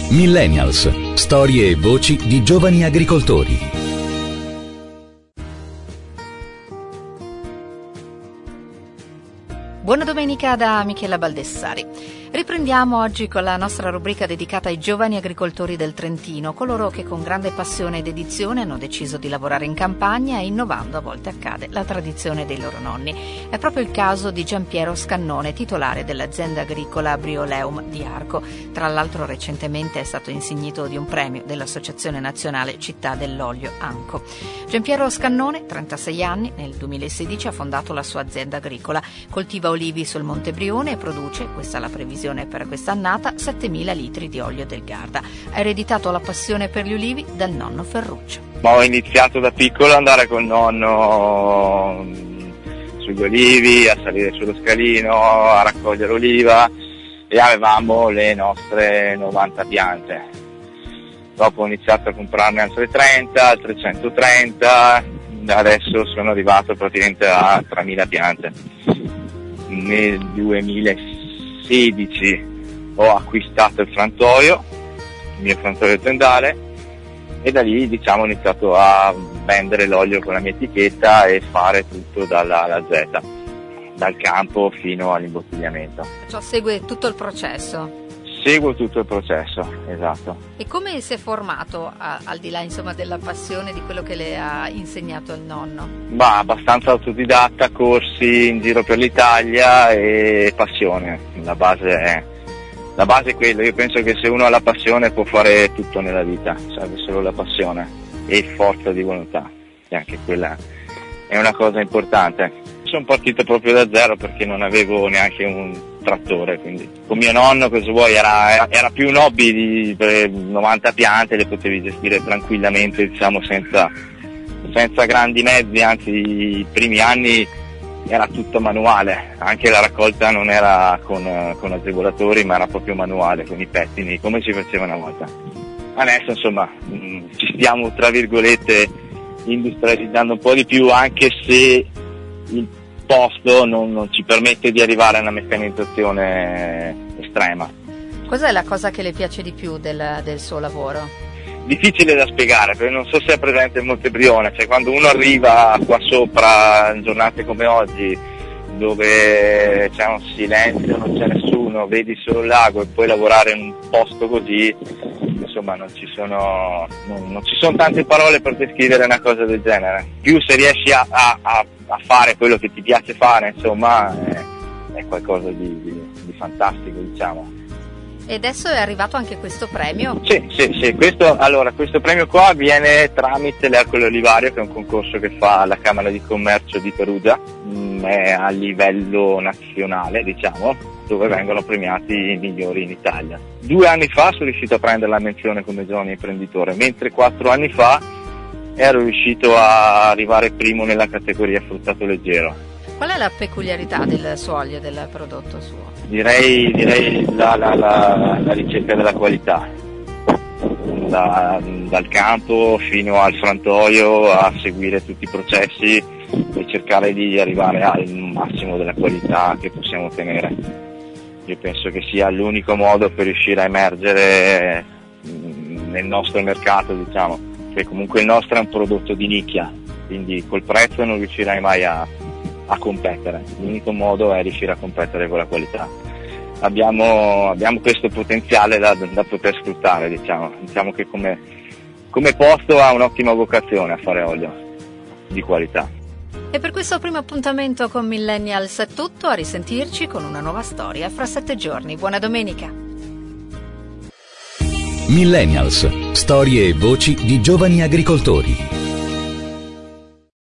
Millennials, storie e voci di giovani agricoltori. Buona domenica da Michela Baldessari. Riprendiamo oggi con la nostra rubrica dedicata ai giovani agricoltori del Trentino, coloro che con grande passione e dedizione hanno deciso di lavorare in campagna e innovando, a volte accade, la tradizione dei loro nonni. È proprio il caso di Giampiero Scannone, titolare dell'azienda agricola Brioleum di Arco. Tra l'altro recentemente è stato insignito di un premio dell'Associazione Nazionale Città dell'Olio ANCO. Giampiero Scannone, 36 anni, nel 2016 ha fondato la sua azienda agricola, coltiva olivi sul Monte Brione e produce, questa è la previsione per quest'annata, 7.000 litri di olio del Garda. Ha ereditato la passione per gli ulivi dal nonno Ferruccio. Ho iniziato da piccolo ad andare col nonno sugli olivi, a salire sullo scalino, a raccogliere oliva, e avevamo le nostre 90 piante. Dopo ho iniziato a comprarne altre 30, altre 130, adesso sono arrivato praticamente a 3.000 piante. Nel 2016 ho acquistato il mio frantoio tendale, e da lì ho iniziato a vendere l'olio con la mia etichetta e fare tutto dalla A alla Z, dal campo fino all'imbottigliamento. Ciò segue tutto il processo? Seguo tutto il processo, esatto. E come si è formato, al di là della passione di quello che le ha insegnato il nonno? Abbastanza autodidatta, corsi in giro per l'Italia e passione. La base è quello. Io penso che se uno ha la passione può fare tutto nella vita, serve solo la passione e forza di volontà, e anche quella è una cosa importante. Sono partito proprio da zero perché non avevo neanche un trattore, quindi con mio nonno, cosa vuoi, era più un hobby di 90 piante, le potevi gestire tranquillamente, senza grandi mezzi, anzi i primi anni era tutto manuale, anche la raccolta non era con agevolatori, ma era proprio manuale, con i pettini, come si faceva una volta. Adesso ci stiamo tra virgolette industrializzando un po' di più, anche se il posto non ci permette di arrivare a una meccanizzazione estrema. Cos'è la cosa che le piace di più del suo lavoro? Difficile da spiegare, perché non so se è presente il Monte Brione, quando uno arriva qua sopra in giornate come oggi, dove c'è un silenzio, non c'è nessuno, vedi solo il lago, e poi lavorare in un posto così, non ci sono tante parole per descrivere una cosa del genere. Più se riesci a fare quello che ti piace fare, è qualcosa di fantastico, E adesso è arrivato anche questo premio? Sì. Questo premio qua avviene tramite l'Ercole Olivario, che è un concorso che fa la Camera di Commercio di Perugia, è a livello nazionale, dove vengono premiati i migliori in Italia. 2 anni fa sono riuscito a prendere la menzione come giovane imprenditore, mentre 4 anni fa ero riuscito a arrivare primo nella categoria fruttato leggero. Qual è la peculiarità del suo olio, del prodotto suo? Direi la ricerca della qualità, dal campo fino al frantoio, a seguire tutti i processi e cercare di arrivare al massimo della qualità che possiamo ottenere. Io penso che sia l'unico modo per riuscire a emergere nel nostro mercato, che comunque il nostro è un prodotto di nicchia, quindi col prezzo non riuscirai mai a competere. L'unico modo è riuscire a competere con la qualità. Abbiamo questo potenziale da poter sfruttare, diciamo che come posto ha un'ottima vocazione a fare olio di qualità. E per questo primo appuntamento con Millennials è tutto, a risentirci con una nuova storia fra 7 giorni. Buona domenica! Millennials, storie e voci di giovani agricoltori.